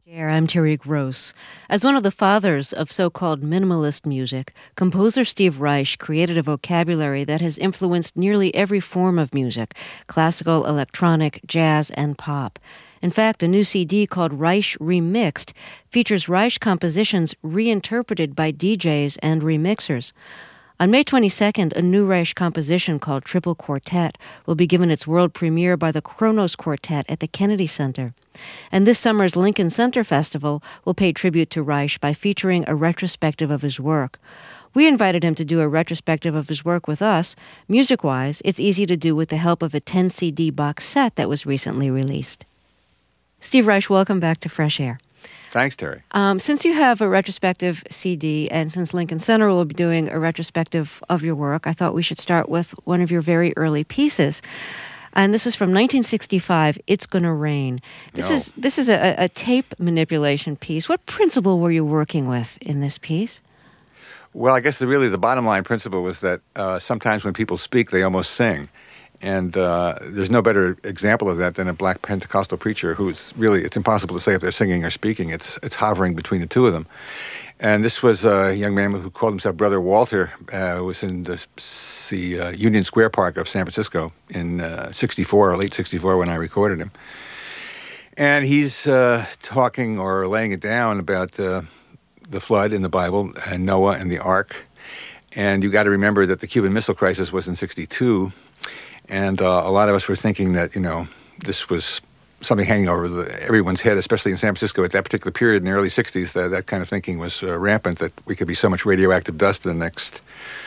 I'm Terry Gross. As one of the fathers of so-called minimalist music, composer Steve Reich created a vocabulary that has influenced nearly every form of music: classical, electronic, jazz, and pop. In fact, a new CD called Reich Remixed features Reich compositions reinterpreted by DJs and remixers. On May 22nd, a new Reich composition called Triple Quartet will be given its world premiere by the Kronos Quartet at the Kennedy Center. And this summer's Lincoln Center Festival will pay tribute to Reich by featuring a retrospective of his work. We invited him to do a retrospective of his work with us. Music-wise, it's easy to do with the help of a 10-CD box set that was recently released. Steve Reich, welcome back to Fresh Air. Thanks, Terry. Since you have a retrospective CD, and since Lincoln Center will be doing a retrospective of your work, I thought we should start with one of your very early pieces. And this is from 1965, It's Gonna Rain. This is a tape manipulation piece. What principle were you working with in this piece? Well, I guess the bottom line principle was that sometimes when people speak, they almost sing. And there's no better example of that than a black Pentecostal preacher who's really, it's impossible to say if they're singing or speaking. It's hovering between the two of them. And this was a young man who called himself Brother Walter, who was in the Union Square Park of San Francisco in '64 or late '64 when I recorded him. And he's talking or laying it down about the flood in the Bible and Noah and the ark. And you got to remember that the Cuban Missile Crisis was in '62. And a lot of us were thinking that, this was something hanging over everyone's head, especially in San Francisco at that particular period in the early 60s. That kind of thinking was rampant, that we could be so much radioactive dust in the next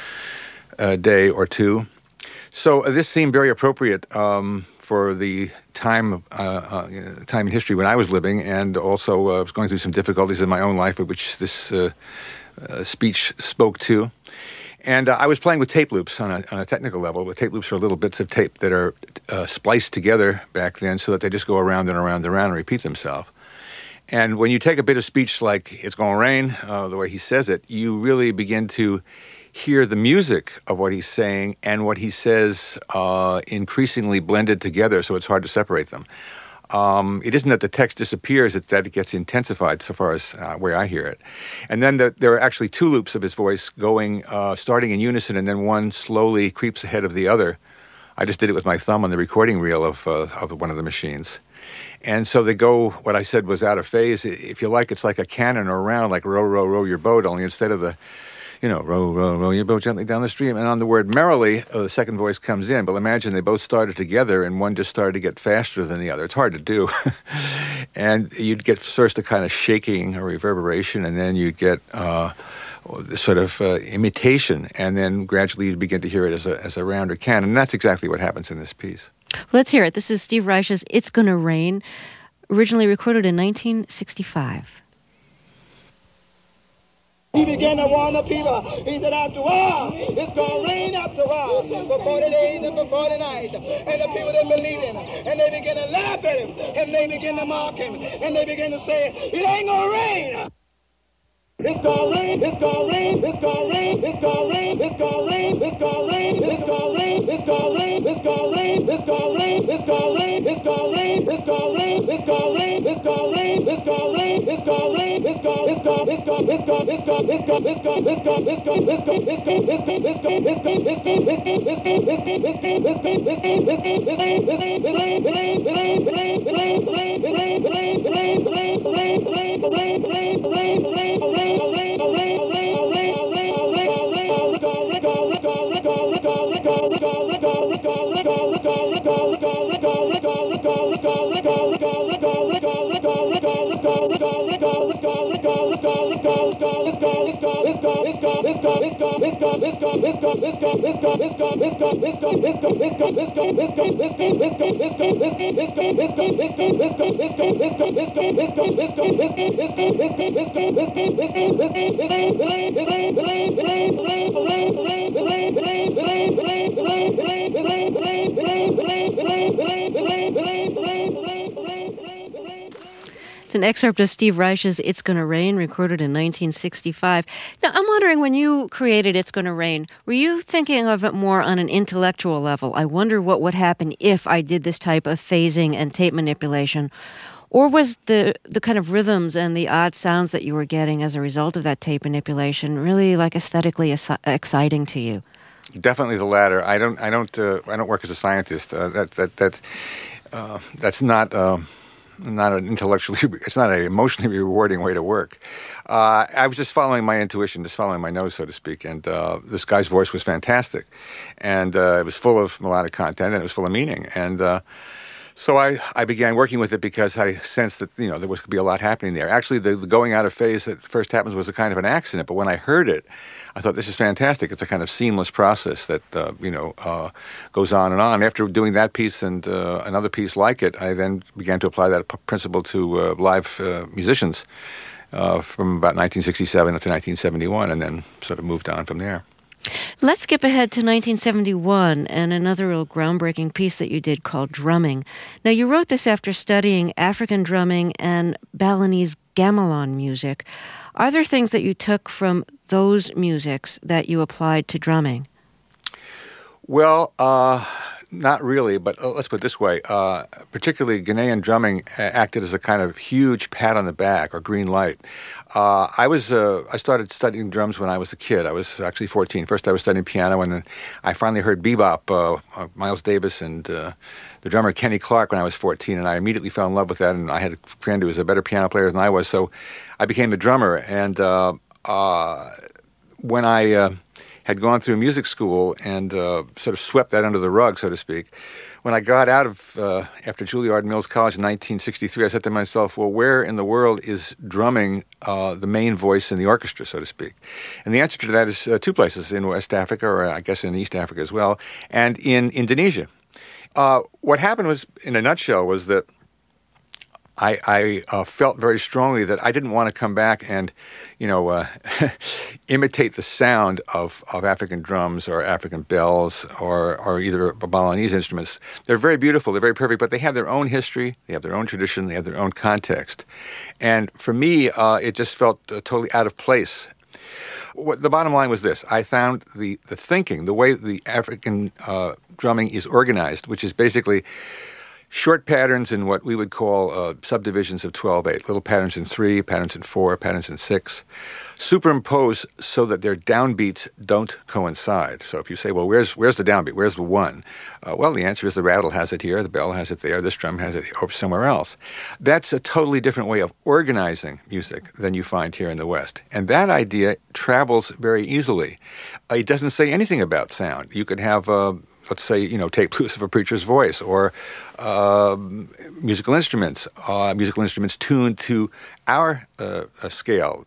day or two. So this seemed very appropriate for the time in history when I was living, and also I was going through some difficulties in my own life, which this speech spoke to. And I was playing with tape loops on a technical level. The tape loops are little bits of tape that are spliced together back then so that they just go around and around and around and repeat themselves. And when you take a bit of speech like It's Gonna Rain, the way he says it, you really begin to hear the music of what he's saying and what he says increasingly blended together, so it's hard to separate them. It isn't that the text disappears, it's that it gets intensified so far as where I hear it. And then there are actually two loops of his voice going, starting in unison, and then one slowly creeps ahead of the other. I just did it with my thumb on the recording reel of one of the machines. And so they go, what I said was out of phase. If you like, it's like a cannon or round, like row, row, row your boat, only instead of the row, row, row your boat gently down the stream. And on the word merrily, the second voice comes in. But imagine they both started together and one just started to get faster than the other. It's hard to do. And you'd get first a kind of shaking or reverberation, and then you'd get sort of imitation. And then gradually you'd begin to hear it as a rounder cannon. And that's exactly what happens in this piece. Let's hear it. This is Steve Reich's It's Gonna Rain, originally recorded in 1965. He began to warn the people. He said, after a while, it's going to rain after a while, for 40 days and for 40 nights. And the people that believe him, and they begin to laugh at him, and they begin to mock him, and they begin to say, it ain't going to rain. It's gonna rain, it's gonna rain, it's gonna rain, it's gonna rain, it's gonna rain, it's gonna rain, it's gonna rain, it's gonna rain, it's gonna rain, it's gonna rain, it's gonna rain, it's gonna rain, it's gonna rain, it's gonna rain, it's gonna rain, it's gonna rain, it's gonna rain, it's It's an excerpt of Steve Reich's It's Gonna Rain, recorded in 1965. Now, I'm wondering, when you created It's Gonna Rain, were you thinking of it more on an intellectual level? I wonder what would happen if I did this type of phasing and tape manipulation. Or was the kind of rhythms and the odd sounds that you were getting as a result of that tape manipulation really like aesthetically exciting to you? Definitely the latter. I don't work as a scientist. That's not an intellectually. It's not an emotionally rewarding way to work. I was just following my intuition, just following my nose, so to speak. And this guy's voice was fantastic, and it was full of melodic content, and it was full of meaning. And so I began working with it because I sensed that there could be a lot happening there. Actually, the going out of phase that first happens was a kind of an accident. But when I heard it, I thought, this is fantastic. It's a kind of seamless process that goes on and on. After doing that piece and another piece like it, I then began to apply that principle to live musicians from about 1967 up to 1971, and then sort of moved on from there. Let's skip ahead to 1971 and another real groundbreaking piece that you did called Drumming. Now, you wrote this after studying African drumming and Balinese gamelan music. Are there things that you took from those musics that you applied to drumming? Well, not really, but let's put it this way. Particularly Ghanaian drumming acted as a kind of huge pat on the back or green light. I started studying drums when I was a kid. I was actually 14. First I was studying piano, and then I finally heard bebop, Miles Davis and the drummer Kenny Clark when I was 14, and I immediately fell in love with that, and I had a friend who was a better piano player than I was, so I became the drummer. And when I had gone through music school and sort of swept that under the rug, so to speak, when I got out of, after Juilliard Mills College in 1963, I said to myself, well, where in the world is drumming the main voice in the orchestra, so to speak? And the answer to that is two places, in West Africa, or I guess in East Africa as well, and in Indonesia. What happened was, in a nutshell, was that I felt very strongly that I didn't want to come back and, imitate the sound of African drums or African bells or either Balinese instruments. They're very beautiful, they're very perfect, but they have their own history, they have their own tradition, they have their own context. And for me, it just felt totally out of place. The bottom line was this. I found the thinking, the way the African drumming is organized, which is basically short patterns in what we would call subdivisions of 12/8, little patterns in 3, patterns in 4, patterns in 6, superimpose so that their downbeats don't coincide. So if you say, well, where's the downbeat? Where's the 1? Well, the answer is the rattle has it here, the bell has it there, this drum has it over somewhere else. That's a totally different way of organizing music than you find here in the West. And that idea travels very easily. It doesn't say anything about sound. You could have let's say, take blues of a preacher's voice, or musical instruments tuned to our scale.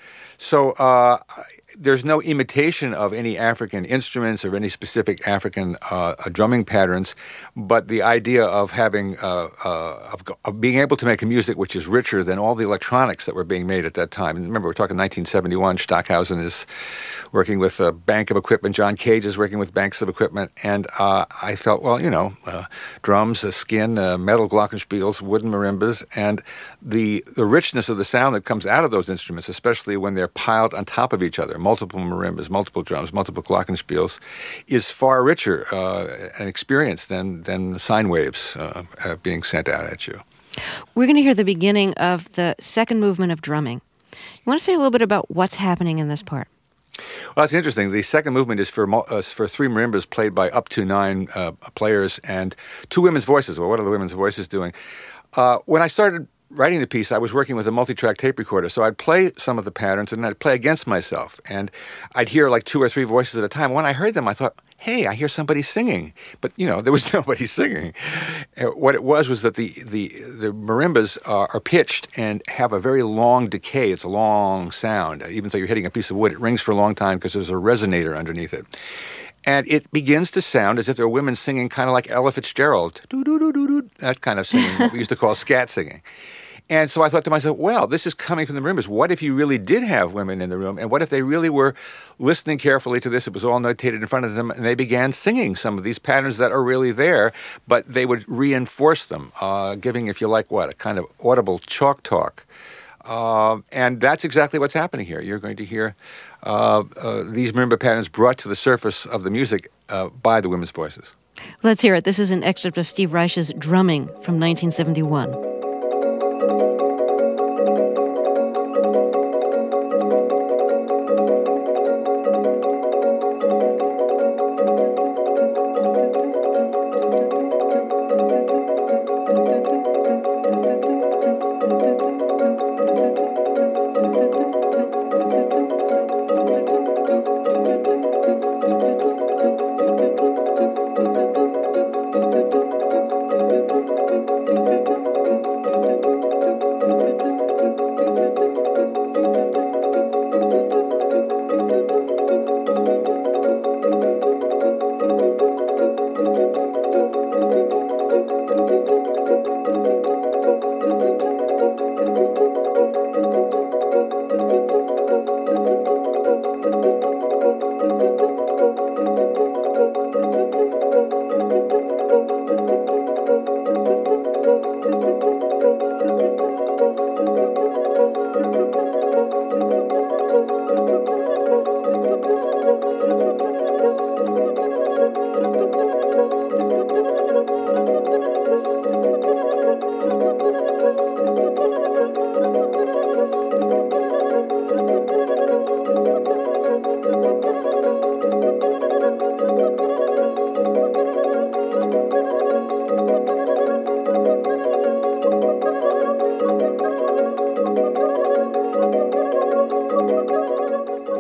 So there's no imitation of any African instruments or any specific African drumming patterns, but the idea of having of being able to make a music which is richer than all the electronics that were being made at that time. And remember, we're talking 1971. Stockhausen is working with a bank of equipment. John Cage is working with banks of equipment. And I felt, well, drums, skin, metal glockenspiels, wooden marimbas, and the richness of the sound that comes out of those instruments, especially when they're piled on top of each other, multiple marimbas, multiple drums, multiple glockenspiels, is far richer an experience than the sine waves being sent out at you. We're going to hear the beginning of the second movement of drumming. You want to say a little bit about what's happening in this part? Well, that's interesting. The second movement is for 3 marimbas played by up to 9 players and 2 women's voices. Well, what are the women's voices doing? When I started writing the piece, I was working with a multi-track tape recorder, so I'd play some of the patterns and I'd play against myself, and I'd hear like 2 or 3 voices at a time. When I heard them, I thought, hey, I hear somebody singing, but there was nobody singing. What it was that the marimbas are pitched and have a very long decay. It's a long sound. Even though you're hitting a piece of wood, it rings for a long time because there's a resonator underneath it. And it begins to sound as if there are women singing kind of like Ella Fitzgerald, doo-doo-doo-doo-doo, that kind of singing, what we used to call scat singing. And so I thought to myself, well, this is coming from the marimbas. What if you really did have women in the room? And what if they really were listening carefully to this? It was all notated in front of them, and they began singing some of these patterns that are really there, but they would reinforce them, giving, if you like, a kind of audible chalk talk. And that's exactly what's happening here. You're going to hear these marimba patterns brought to the surface of the music by the women's voices. Let's hear it. This is an excerpt of Steve Reich's Drumming from 1971.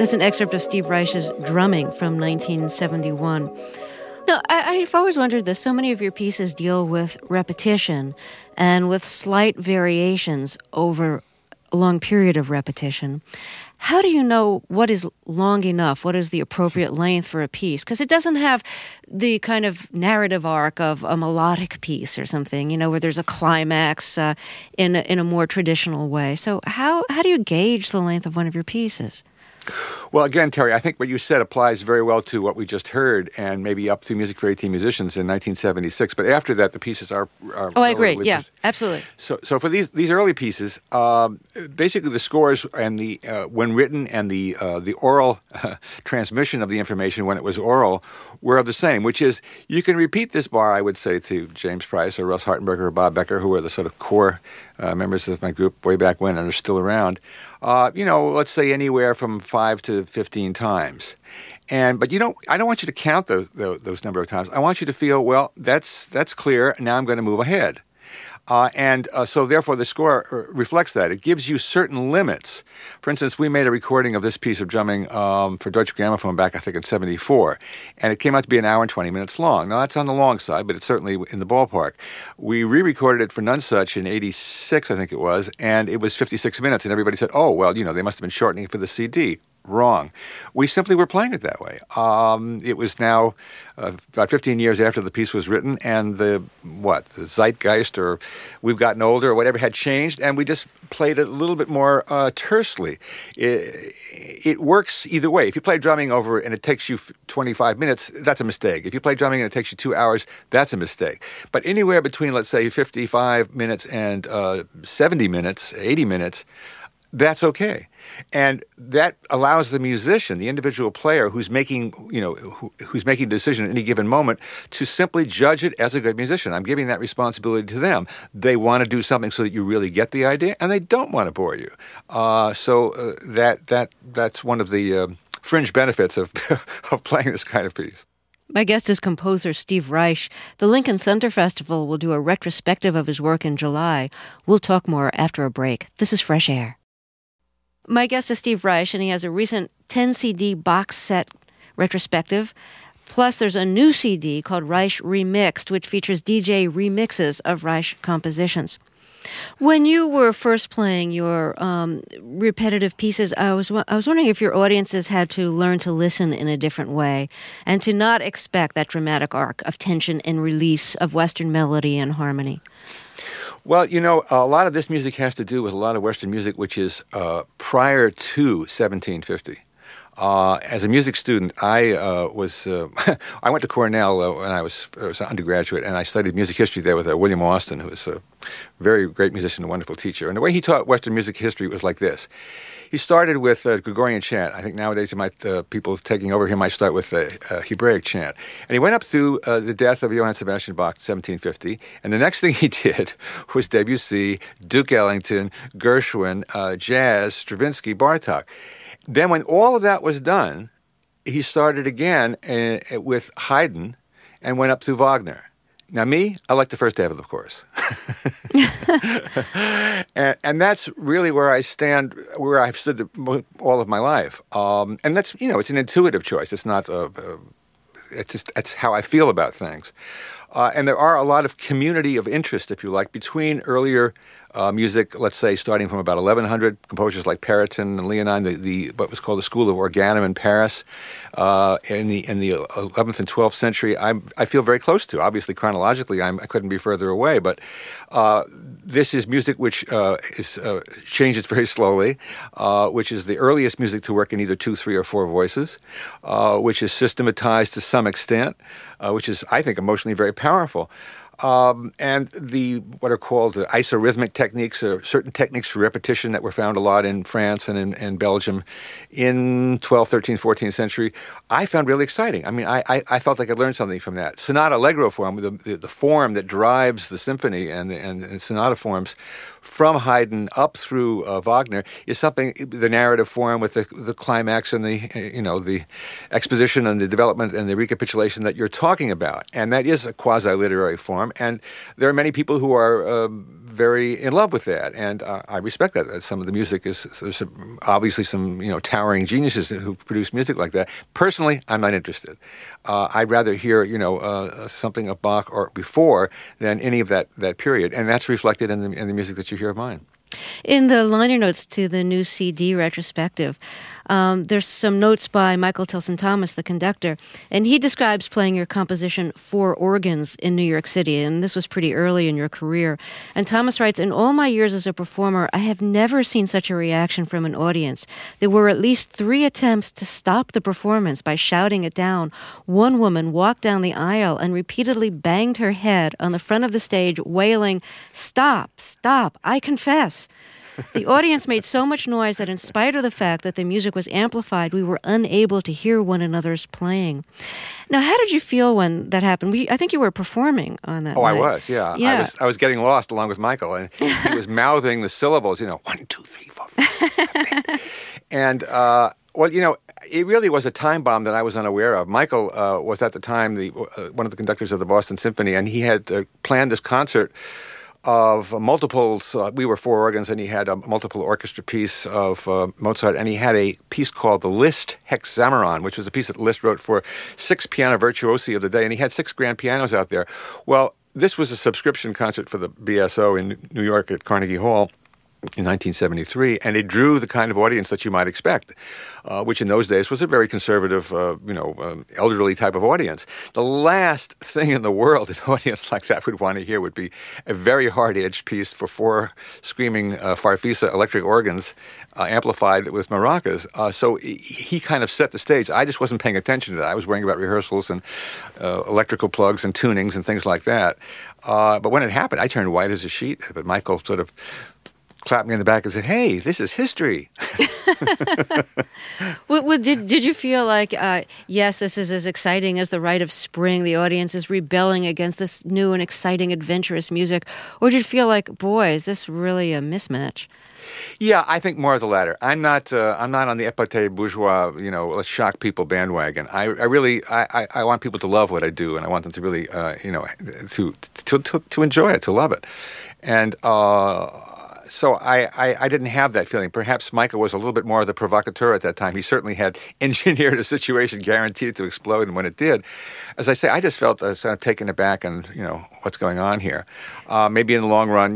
That's an excerpt of Steve Reich's drumming from 1971. Now, I've always wondered this. So many of your pieces deal with repetition and with slight variations over a long period of repetition. How do you know what is long enough? What is the appropriate length for a piece? Because it doesn't have the kind of narrative arc of a melodic piece or something, where there's a climax in a more traditional way. So how do you gauge the length of one of your pieces? Well, again, Terry, I think what you said applies very well to what we just heard, and maybe up through Music for 18 Musicians in 1976. But after that, the pieces are I agree. Yeah, absolutely. So for these early pieces, basically the scores and the when written and the oral transmission of the information when it was oral were the same, which is you can repeat this bar, I would say, to James Price or Russ Hartenberger or Bob Becker, who were the sort of core members of my group way back when and are still around. Let's say anywhere from 5 to 15 times. But I don't want you to count those number of times. I want you to feel, well, that's clear. Now I'm going to move ahead. So therefore the score reflects that. It gives you certain limits. For instance, we made a recording of this piece of drumming for Deutsche Grammophon back, I think, in 74. And it came out to be an hour and 20 minutes long. Now, that's on the long side, but it's certainly in the ballpark. We re-recorded it for Nonesuch in 86, I think it was, and it was 56 minutes. And everybody said, oh, well, they must have been shortening it for the CD. Wrong. We simply were playing it that way. It was now about 15 years after the piece was written, and the zeitgeist, or we've gotten older, or whatever, had changed, and we just played it a little bit more tersely. It works either way. If you play drumming over and it takes you 25 minutes, that's a mistake. If you play drumming and it takes you 2 hours, that's a mistake. But anywhere between, let's say, 55 minutes and 70 minutes, 80 minutes, that's okay. And that allows the musician, the individual player who's making a decision at any given moment, to simply judge it as a good musician. I'm giving that responsibility to them. They want to do something so that you really get the idea, and they don't want to bore you. That's one of the fringe benefits of of playing this kind of piece. My guest is composer Steve Reich. The Lincoln Center Festival will do a retrospective of his work in July. We'll talk more after a break. This is Fresh Air. My guest is Steve Reich, and he has a recent 10-CD box set retrospective. Plus, there's a new CD called Reich Remixed, which features DJ remixes of Reich compositions. When you were first playing your repetitive pieces, I was wondering if your audiences had to learn to listen in a different way and to not expect that dramatic arc of tension and release of Western melody and harmony. Well, a lot of this music has to do with a lot of Western music, which is prior to 1750. As a music student, I went to Cornell when I was an undergraduate, and I studied music history there with William Austin, who was a very great musician and wonderful teacher. And the way he taught Western music history was like this. He started with Gregorian chant. I think nowadays people taking over here might start with Hebraic chant. And he went up through the death of Johann Sebastian Bach, 1750. And the next thing he did was Debussy, Duke Ellington, Gershwin, jazz, Stravinsky, Bartók. Then when all of that was done, he started again with Haydn and went up through Wagner. Now, me, I like the first half of the course. and that's really where I stand, where I've stood all of my life. And that's, it's an intuitive choice. It's not, it's how I feel about things. And there are a lot of community of interest, if you like, between earlier music, let's say, starting from about 1100, composers like Periton and Leonine, the what was called the School of Organum in Paris, in the 11th and 12th century. I feel very close to. Obviously, chronologically, I couldn't be further away, but this is music which changes very slowly, which is the earliest music to work in either 2, 3, or 4 voices, which is systematized to some extent, which is, I think, emotionally very powerful. And what are called the isorhythmic techniques, or certain techniques for repetition that were found a lot in France and in Belgium in 12th, 13th, 14th century, I found really exciting. I mean, I felt like I learned something from that. Sonata allegro form, the form that drives the symphony and sonata forms from Haydn up through Wagner is something, the narrative form with the climax and the exposition and the development and the recapitulation that you're talking about. And that is a quasi-literary form. And there are many people who are very in love with that. And I respect that. Some of the music there's obviously some, towering geniuses who produce music like that. Personally, I'm not interested. I'd rather hear, something of Bach or before than any of that period. And that's reflected in the music that you hear of mine. In the liner notes to the new CD retrospective, there's some notes by Michael Tilson Thomas, the conductor, and he describes playing your composition for organs in New York City, and this was pretty early in your career. And Thomas writes, "In all my years as a performer, I have never seen such a reaction from an audience. There were at least 3 attempts to stop the performance by shouting it down. One woman walked down the aisle and repeatedly banged her head on the front of the stage, wailing, 'Stop, stop, I confess.' The audience made so much noise that in spite of the fact that the music was amplified, we were unable to hear one another's playing." Now, how did you feel when that happened? I think you were performing on that night. I was, yeah. I was getting lost along with Michael, and he was mouthing the syllables, 1, 2, 3, 4, 5. And, it really was a time bomb that I was unaware of. Michael was at the time one of the conductors of the Boston Symphony, and he had planned this concert of multiples. We were 4 organs, and he had a multiple orchestra piece of Mozart, and he had a piece called the Liszt Hexameron, which was a piece that Liszt wrote for 6 piano virtuosi of the day, and he had 6 grand pianos out there. Well, this was a subscription concert for the BSO in New York at Carnegie Hall in 1973, and it drew the kind of audience that you might expect, which in those days was a very conservative, elderly type of audience. The last thing in the world an audience like that would want to hear would be a very hard-edged piece for 4 screaming Farfisa electric organs amplified with maracas. So he kind of set the stage. I just wasn't paying attention to that. I was worrying about rehearsals and electrical plugs and tunings and things like that. But when it happened, I turned white as a sheet. But Michael sort of clapped me in the back and said, "Hey, this is history." Well, did you feel like, yes, this is as exciting as the Rite of Spring, the audience is rebelling against this new and exciting, adventurous music? Or did you feel like, boy, is this really a mismatch? Yeah, I think more of the latter. I'm not on the épaté bourgeois, let's shock people bandwagon. I really want people to love what I do, and I want them to really, to enjoy it, to love it. And so I didn't have that feeling. Perhaps Michael was a little bit more of the provocateur at that time. He certainly had engineered a situation guaranteed to explode, and when it did, as I say, I just felt sort of taken aback and, what's going on here. Maybe in the long run,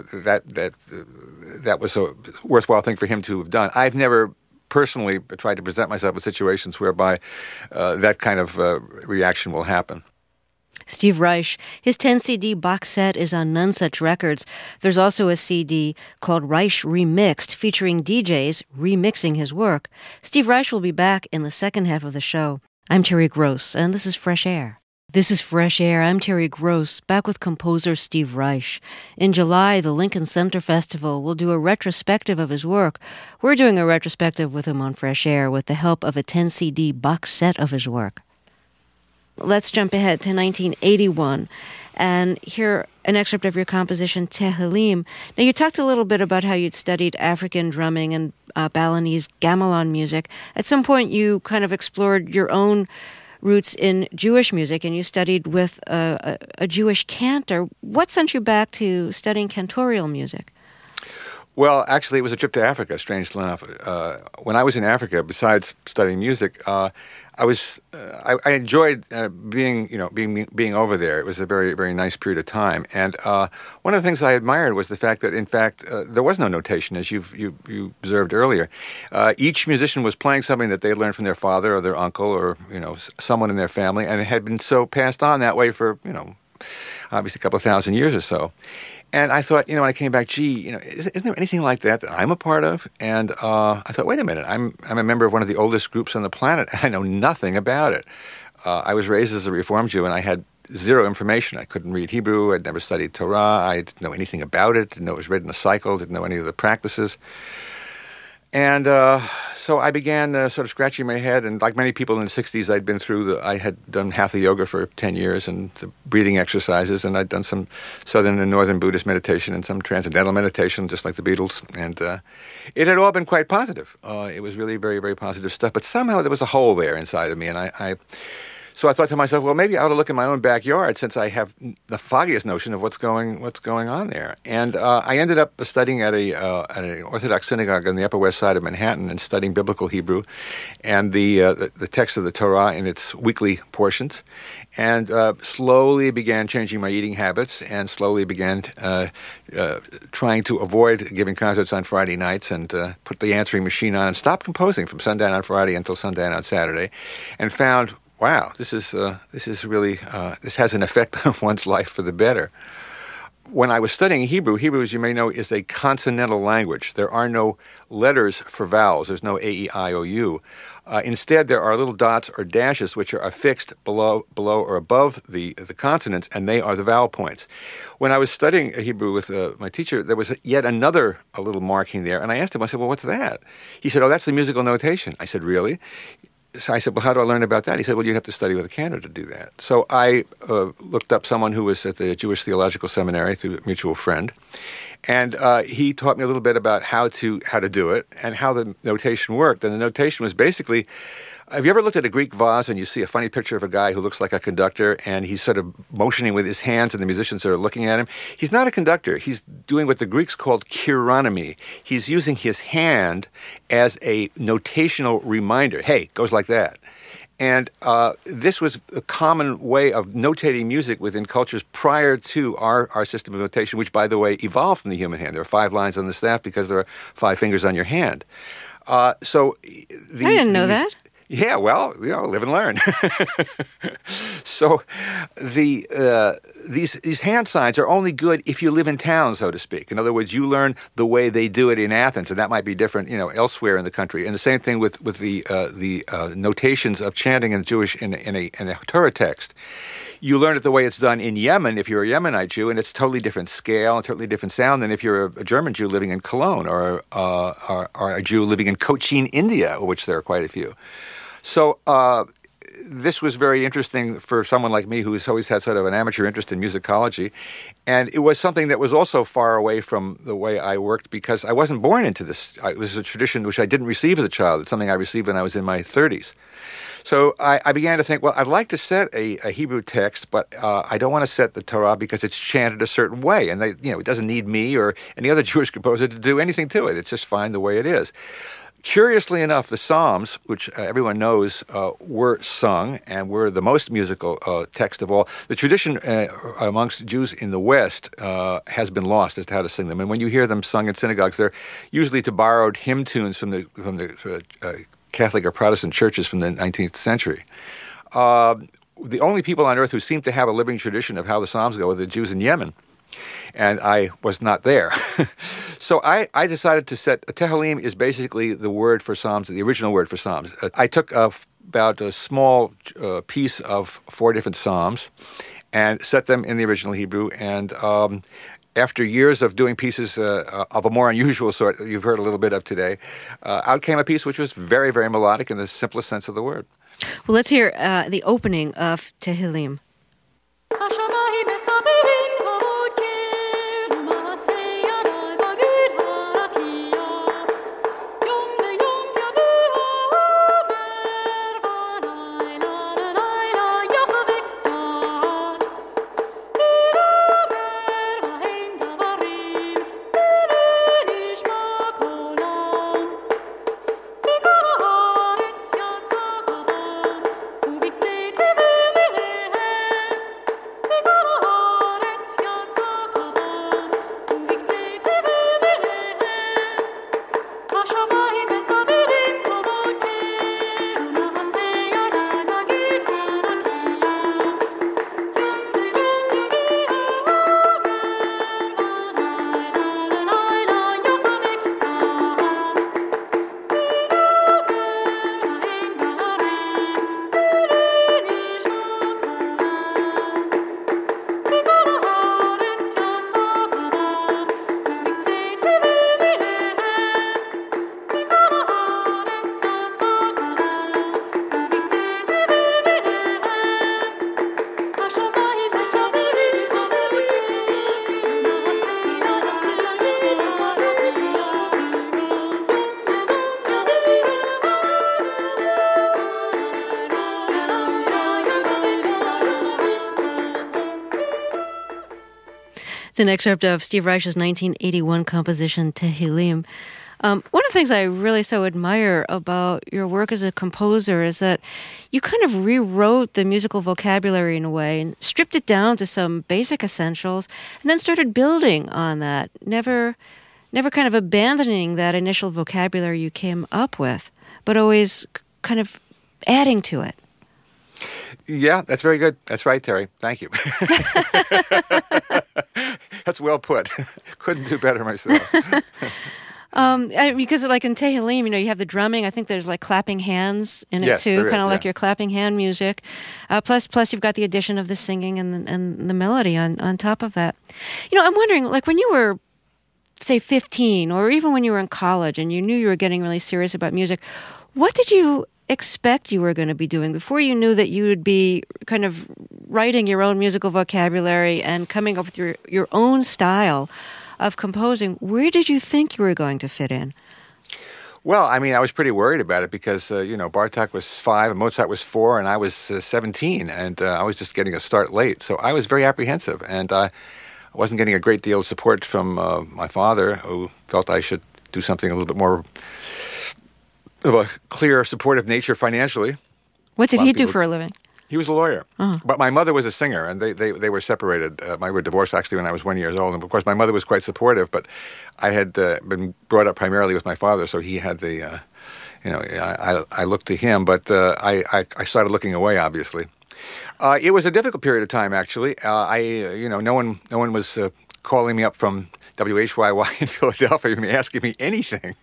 that was a worthwhile thing for him to have done. I've never personally tried to present myself in situations whereby that kind of reaction will happen. Steve Reich, his 10-CD box set is on None Such Records. There's also a CD called Reich Remixed, featuring DJs remixing his work. Steve Reich will be back in the second half of the show. I'm Terry Gross, and this is Fresh Air. This is Fresh Air. I'm Terry Gross, back with composer Steve Reich. In July, the Lincoln Center Festival will do a retrospective of his work. We're doing a retrospective with him on Fresh Air with the help of a 10-CD box set of his work. Let's jump ahead to 1981 and hear an excerpt of your composition, Tehillim. Now, you talked a little bit about how you'd studied African drumming and Balinese gamelan music. At some point, you kind of explored your own roots in Jewish music, and you studied with a Jewish cantor. What sent you back to studying cantorial music? Well, actually, it was a trip to Africa, strangely enough. When I was in Africa, besides studying music, I enjoyed being over there. It was a very, very nice period of time. And one of the things I admired was the fact that, in fact, there was no notation, as you observed earlier. Each musician was playing something that they learned from their father or their uncle or someone in their family, and it had been so passed on that way for obviously a couple of thousand years or so. And I thought, when I came back, isn't there anything like that I'm a part of? And I thought, wait a minute, I'm a member of one of the oldest groups on the planet, and I know nothing about it. I was raised as a Reform Jew, and I had zero information. I couldn't read Hebrew. I'd never studied Torah. I didn't know anything about it. Didn't know it was read in a cycle. Didn't know any of the practices. And so I began sort of scratching my head, and like many people in the 60s, I had done hatha yoga for 10 years and the breathing exercises, and I'd done some Southern and Northern Buddhist meditation and some Transcendental meditation, just like the Beatles, and it had all been quite positive. It was really very, very positive stuff, but somehow there was a hole there inside of me, and so I thought to myself, well, maybe I ought to look in my own backyard since I have the foggiest notion of what's going on there. And I ended up studying at an Orthodox synagogue on the Upper West Side of Manhattan and studying biblical Hebrew and the text of the Torah in its weekly portions, and slowly began changing my eating habits and slowly began trying to avoid giving concerts on Friday nights and put the answering machine on and stop composing from sundown on Friday until sundown on Saturday, and found, wow, this has an effect on one's life for the better. When I was studying Hebrew, as you may know, is a consonantal language. There are no letters for vowels. There's no A, E, I, O, U. Instead, there are little dots or dashes which are affixed below or above the consonants, and they are the vowel points. When I was studying Hebrew with my teacher, there was yet another little marking there, and I asked him, I said, well, what's that? He said, oh, that's the musical notation. I said, really? So I said, well, how do I learn about that? He said, well, you'd have to study with a cantor to do that. So I looked up someone who was at the Jewish Theological Seminary through a mutual friend, and he taught me a little bit about how to do it and how the notation worked. And the notation was basically, have you ever looked at a Greek vase and you see a funny picture of a guy who looks like a conductor and he's sort of motioning with his hands and the musicians are looking at him? He's not a conductor. He's doing what the Greeks called chironomy. He's using his hand as a notational reminder. Hey, goes like that. And this was a common way of notating music within cultures prior to our system of notation, which, by the way, evolved from the human hand. There are 5 lines on the staff because there are 5 fingers on your hand. I didn't know that. Yeah, well, live and learn. So these hand signs are only good if you live in town, so to speak. In other words, you learn the way they do it in Athens, and that might be different, elsewhere in the country. And the same thing with the notations of chanting in a Torah text. You learn it the way it's done in Yemen if you're a Yemenite Jew, and it's a totally different scale, and totally different sound than if you're a German Jew living in Cologne or a Jew living in Cochin, India, which there are quite a few. So this was very interesting for someone like me who's always had sort of an amateur interest in musicology. And it was something that was also far away from the way I worked because I wasn't born into this. It was a tradition which I didn't receive as a child. It's something I received when I was in my 30s. So I began to think, well, I'd like to set a Hebrew text, but I don't want to set the Torah because it's chanted a certain way. And it doesn't need me or any other Jewish composer to do anything to it. It's just fine the way it is. Curiously enough, the Psalms, which everyone knows were sung and were the most musical text of all, the tradition amongst Jews in the West has been lost as to how to sing them. And when you hear them sung in synagogues, they're usually to borrowed hymn tunes from the Catholic or Protestant churches from the 19th century. The only people on earth who seem to have a living tradition of how the Psalms go are the Jews in Yemen. And I was not there. So I decided to set, Tehillim is basically the word for Psalms, the original word for Psalms. I took about a small piece of 4 different Psalms and set them in the original Hebrew. And after years of doing pieces of a more unusual sort, you've heard a little bit of today, out came a piece which was very, very melodic in the simplest sense of the word. Well, let's hear the opening of Tehillim. It's an excerpt of Steve Reich's 1981 composition, Tehillim. One of the things I really so admire about your work as a composer is that you kind of rewrote the musical vocabulary in a way and stripped it down to some basic essentials and then started building on that, never kind of abandoning that initial vocabulary you came up with, but always kind of adding to it. Yeah, that's very good. That's right, Terry. Thank you. That's well put. Couldn't do better myself. Because like in Tehillim, you have the drumming. I think there's like clapping hands in it too, kind of like your clapping hand music. Plus you've got the addition of the singing and the melody on top of that. I'm wondering, like when you were, say, 15, or even when you were in college and you knew you were getting really serious about music, what did you expect you were going to be doing before you knew that you would be kind of writing your own musical vocabulary and coming up with your own style of composing? Where did you think you were going to fit in? Well, I mean, I was pretty worried about it because, Bartók was 5 and Mozart was 4 and I was 17 and I was just getting a start late. So I was very apprehensive and I wasn't getting a great deal of support from my father, who felt I should do something a little bit more of a clear, supportive nature financially. What did he do for a living? He was a lawyer. Uh-huh. But my mother was a singer, and they were separated. We were divorced, actually, when I was 1 year old. And, of course, my mother was quite supportive, but I had been brought up primarily with my father, so he had the, I looked to him, but I started looking away, obviously. It was a difficult period of time, actually. No one was calling me up from WHYY in Philadelphia asking me anything.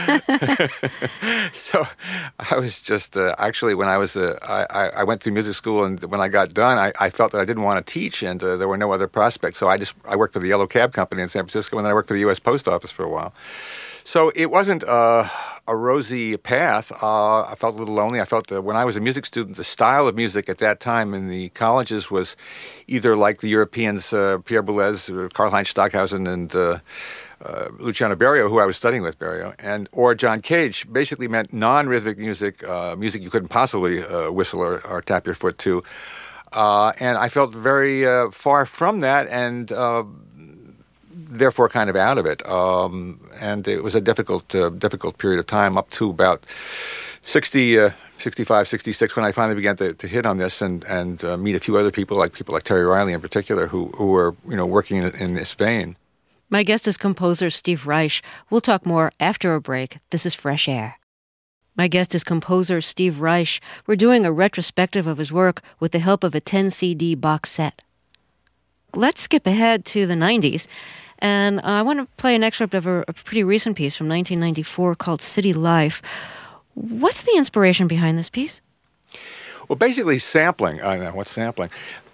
So I was just, actually, when I was, I went through music school, and when I got done, I felt that I didn't want to teach, and there were no other prospects. So I worked for the Yellow Cab Company in San Francisco, and then I worked for the U.S. Post Office for a while. So it wasn't a rosy path. I felt a little lonely. I felt that when I was a music student, the style of music at that time in the colleges was either like the Europeans, Pierre Boulez, Karl-Heinz Stockhausen, and Luciano Berio, who I was studying with, or John Cage, basically meant non-rhythmic music, music you couldn't possibly whistle or tap your foot to. And I felt very far from that, and therefore kind of out of it. And it was a difficult period of time up to about 65, 66, when I finally began to hit on this and meet a few other people like Terry Riley in particular, who were working in this vein. My guest is composer Steve Reich. We'll talk more after a break. This is Fresh Air. My guest is composer Steve Reich. We're doing a retrospective of his work with the help of a 10-CD box set. Let's skip ahead to the 90s. And I want to play an excerpt of a pretty recent piece from 1994 called City Life. What's the inspiration behind this piece? Well, basically sampling. What's sampling?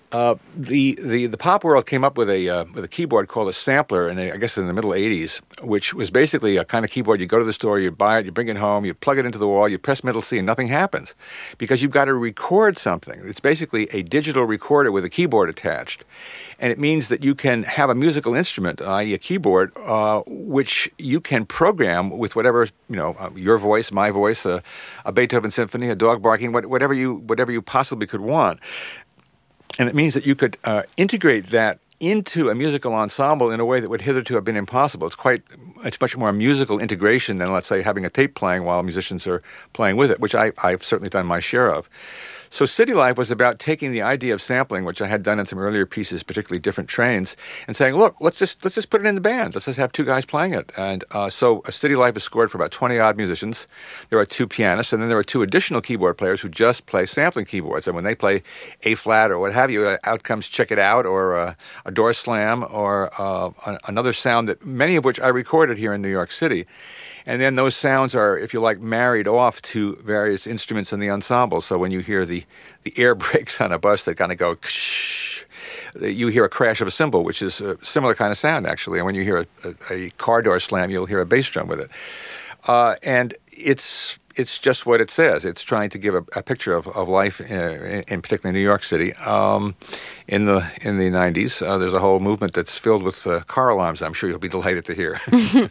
The pop world came up with a keyboard called a sampler, I guess in the middle 80s, which was basically a kind of keyboard. You go to the store, you buy it, you bring it home, you plug it into the wall, you press middle C, and nothing happens because you've got to record something. It's basically a digital recorder with a keyboard attached. And it means that you can have a musical instrument, i.e. a keyboard, which you can program with whatever, your voice, my voice, a Beethoven symphony, a dog barking, whatever you possibly could want. And it means that you could integrate that into a musical ensemble in a way that would hitherto have been impossible. It's much more a musical integration than, let's say, having a tape playing while musicians are playing with it, which I've certainly done my share of. So City Life was about taking the idea of sampling, which I had done in some earlier pieces, particularly Different Trains, and saying, look, let's just put it in the band. Let's just have 2 guys playing it. And so City Life is scored for about 20-odd musicians. There are 2 pianists, and then there are 2 additional keyboard players who just play sampling keyboards. And when they play A-flat or what have you, out comes Check It Out or a door slam or another sound that many of which I recorded here in New York City. And then those sounds are, if you like, married off to various instruments in the ensemble. So when you hear the air brakes on a bus that kind of go, ksh, you hear a crash of a cymbal, which is a similar kind of sound, actually. And when you hear a car door slam, you'll hear a bass drum with it. And it's just what it says. It's trying to give a picture of life, in particularly New York City. In the 90s, there's a whole movement that's filled with car alarms. I'm sure you'll be delighted to hear.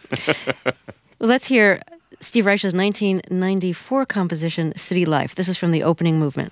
Well, let's hear Steve Reich's 1994 composition, City Life. This is from the opening movement.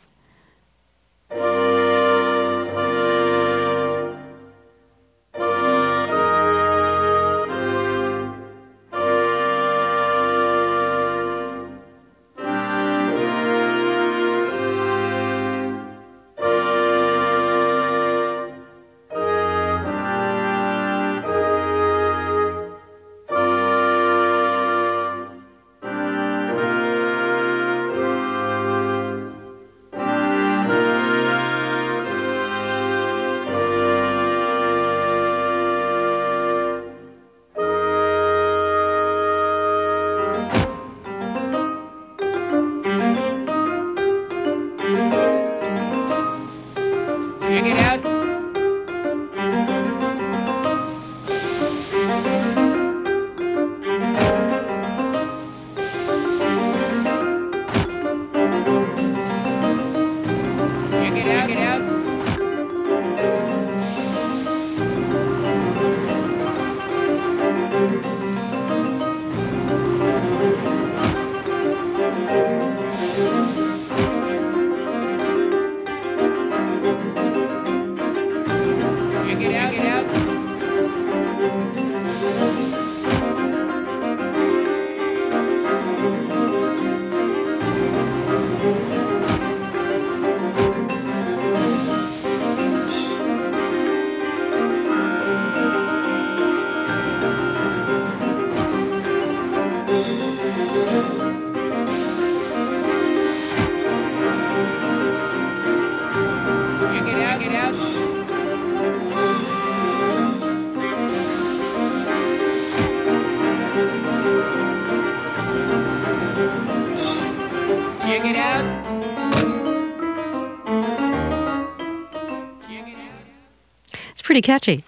pretty catchy.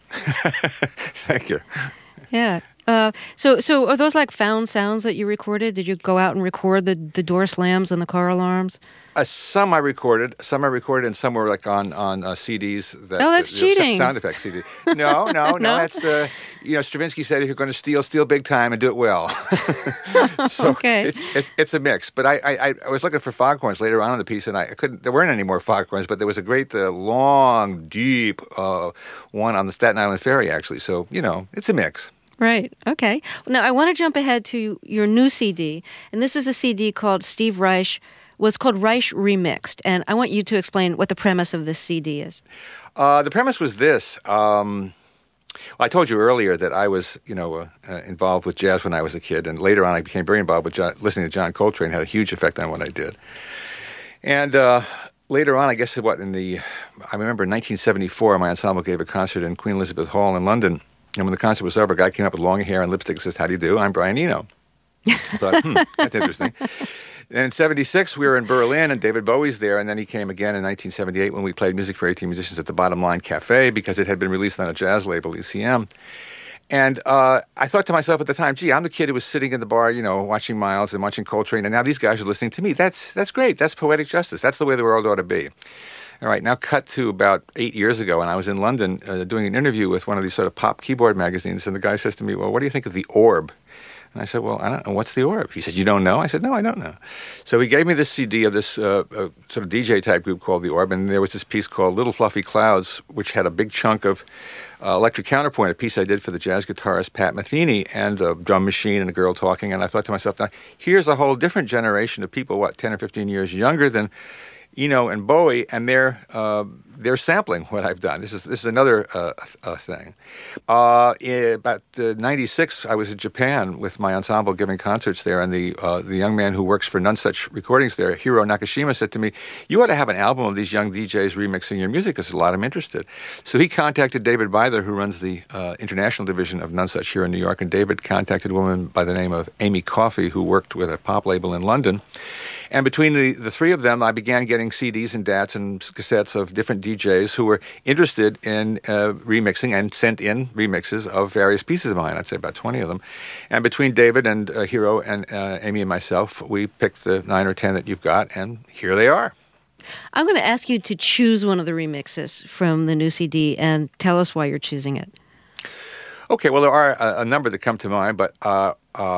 Thank you. Yeah. So are those like found sounds that you recorded? Did you go out and record the door slams and the car alarms? Some I recorded, and some were like on CDs. That's cheating. Sound effect CD. No. That's Stravinsky said if you're going to steal big time and do it well. So okay. It's a mix. But I was looking for foghorns later on in the piece, and I couldn't. There weren't any more foghorns, but there was a great long, deep one on the Staten Island Ferry actually. So it's a mix. Right. Okay. Now I want to jump ahead to your new CD, and this is a CD called Steve Reich. Was called Reich Remixed, and I want you to explain what the premise of this CD is. The premise was this. Well, I told you earlier that I was, involved with jazz when I was a kid, and later on I became very involved with listening to John Coltrane. Had a huge effect on what I did. And later on, I guess I remember in 1974, my ensemble gave a concert in Queen Elizabeth Hall in London, and when the concert was over, a guy came up with long hair and lipstick and says, "How do you do? I'm Brian Eno." I thought, that's interesting. And in 76, we were in Berlin, and David Bowie's there, and then he came again in 1978 when we played Music for 18 Musicians at the Bottom Line Cafe because it had been released on a jazz label, ECM. And I thought to myself at the time, gee, I'm the kid who was sitting in the bar, watching Miles and watching Coltrane, and now these guys are listening to me. That's great. That's poetic justice. That's the way the world ought to be. All right, now cut to about 8 years ago, and I was in London doing an interview with one of these sort of pop keyboard magazines, and the guy says to me, well, what do you think of the Orb? And I said, well, I don't know. What's the Orb? He said, you don't know? I said, no, I don't know. So he gave me this CD of this sort of DJ-type group called the Orb, and there was this piece called Little Fluffy Clouds, which had a big chunk of electric counterpoint, a piece I did for the jazz guitarist Pat Metheny, and a drum machine and a girl talking. And I thought to myself, now, here's a whole different generation of people, 10 or 15 years younger than Eno and Bowie, and they're sampling what I've done. This is another thing. In about 96, I was in Japan with my ensemble giving concerts there, and the young man who works for None Such Recordings there, Hiro Nakashima, said to me, you ought to have an album of these young DJs remixing your music because there's a lot of them interested. So he contacted David Byler, who runs the international division of None Such here in New York, and David contacted a woman by the name of Amy Coffey, who worked with a pop label in London. And between the three of them, I began getting CDs and DATs and cassettes of different DJs who were interested in remixing and sent in remixes of various pieces of mine. I'd say about 20 of them. And between David and Hiro and Amy and myself, we picked the 9 or 10 that you've got, and here they are. I'm going to ask you to choose one of the remixes from the new CD and tell us why you're choosing it. Okay, well, there are a number that come to mind, but I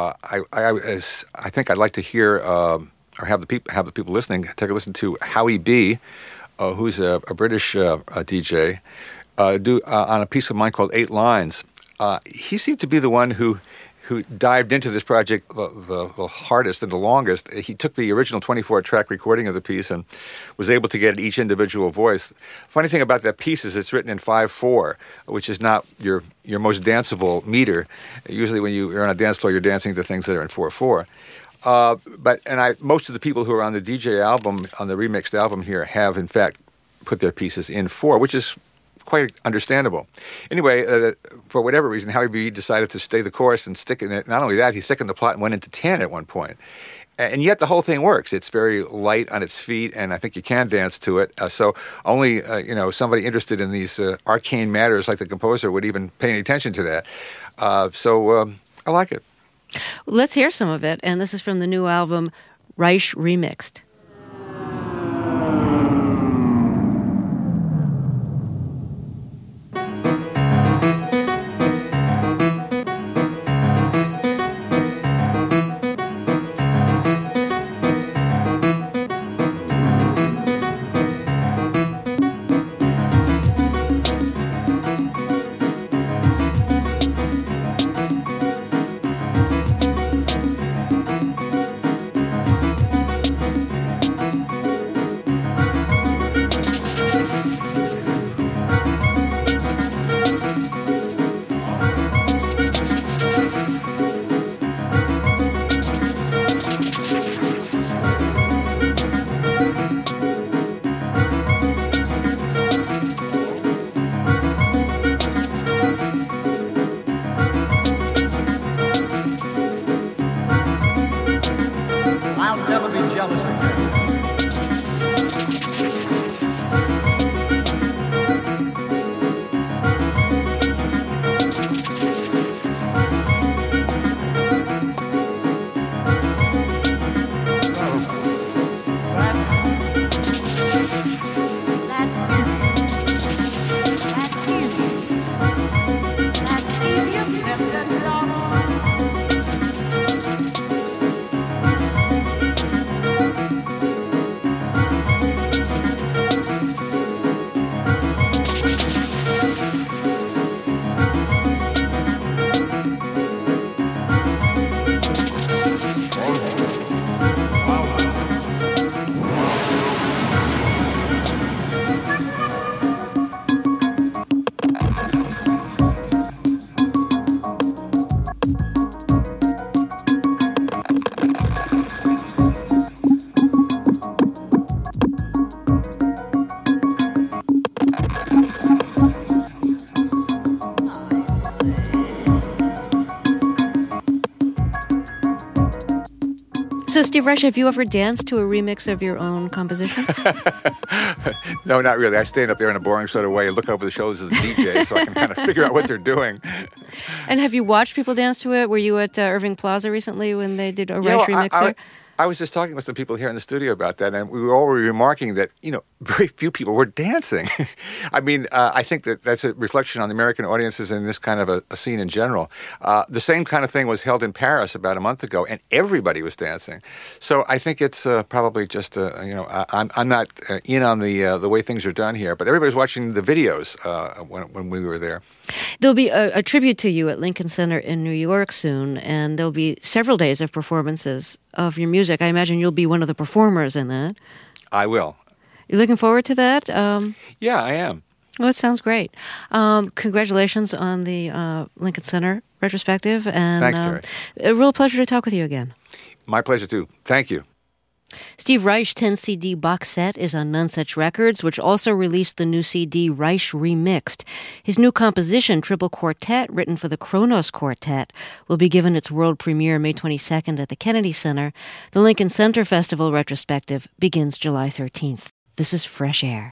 think I'd like to hear... or have the people listening take a listen to Howie B, who's a British DJ, do on a piece of mine called 8 Lines. He seemed to be the one who dived into this project the hardest and the longest. He took the original 24-track recording of the piece and was able to get each individual voice. Funny thing about that piece is it's written in 5/4, which is not your most danceable meter. Usually when you're on a dance floor, you're dancing to things that are in 4/4. Most of the people who are on the DJ album, on the remixed album here, have in fact put their pieces in 4, which is quite understandable. Anyway, for whatever reason, Howie B decided to stay the course and stick in it. Not only that, he thickened the plot and went into 10 at one point. And yet the whole thing works. It's very light on its feet, and I think you can dance to it. So only somebody interested in these arcane matters like the composer would even pay any attention to that. I like it. Let's hear some of it, and this is from the new album, Reich Remixed. So, Steve Reich, have you ever danced to a remix of your own composition? No, not really. I stand up there in a boring sort of way and look over the shoulders of the DJ so I can kind of figure out what they're doing. And have you watched people dance to it? Were you at Irving Plaza recently when they did a Reich remix there? I was just talking with some people here in the studio about that, and we were all remarking that, very few people were dancing. I mean, I think that's a reflection on the American audiences and this kind of a scene in general. The same kind of thing was held in Paris about a month ago, and everybody was dancing. So I think it's probably just, I'm not in on the way things are done here, but everybody's watching the videos when we were there. There'll be a tribute to you at Lincoln Center in New York soon, and there'll be several days of performances of your music. I imagine you'll be one of the performers in that. I will. You're looking forward to that? Yeah, I am. Well, it sounds great. Congratulations on the Lincoln Center retrospective. And, thanks, Terry. A real pleasure to talk with you again. My pleasure, too. Thank you. Steve Reich's 10-CD box set is on Nonesuch Records, which also released the new CD Reich Remixed. His new composition, Triple Quartet, written for the Kronos Quartet, will be given its world premiere May 22nd at the Kennedy Center. The Lincoln Center Festival retrospective begins July 13th. This is Fresh Air.